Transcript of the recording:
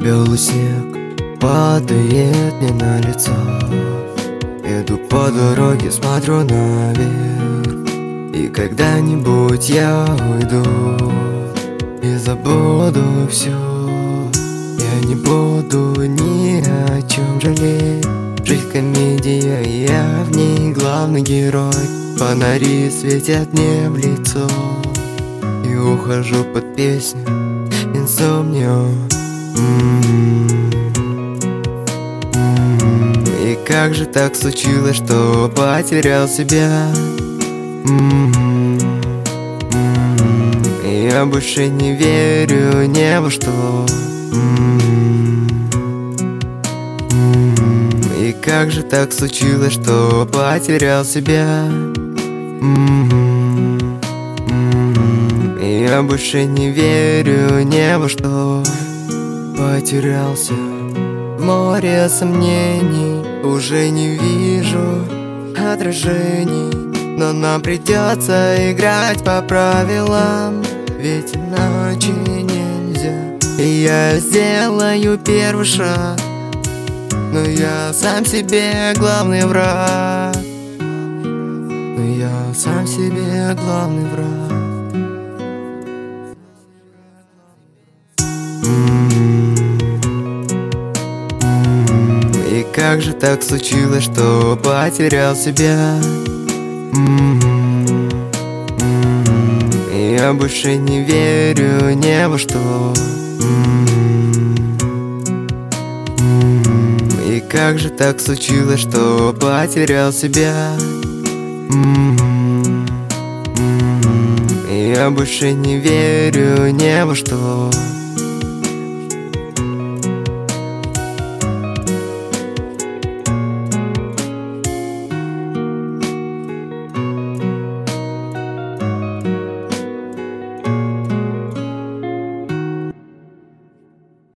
Белый снег падает мне на лицо. Иду по дороге, смотрю наверх. И когда-нибудь я уйду и забуду все. Я не буду ни о чем жалеть. Жизнь комедия, и я в ней главный герой. Фонари светят мне в лицо, и ухожу под песню «Инсомнио». И как же так случилось, что потерял себя? Я больше не верю ни во что. И как же так случилось, что потерял себя? Я больше не верю ни во что. Потерялся в море сомнений, уже не вижу отражений. Но нам придется играть по правилам, ведь иначе нельзя. И я сделаю первый шаг, но я сам себе главный враг. Но я сам себе главный враг. И как же так случилось, что потерял себя? Я больше не верю ни во что. И как же так случилось, что потерял себя? Я больше не верю ни во что.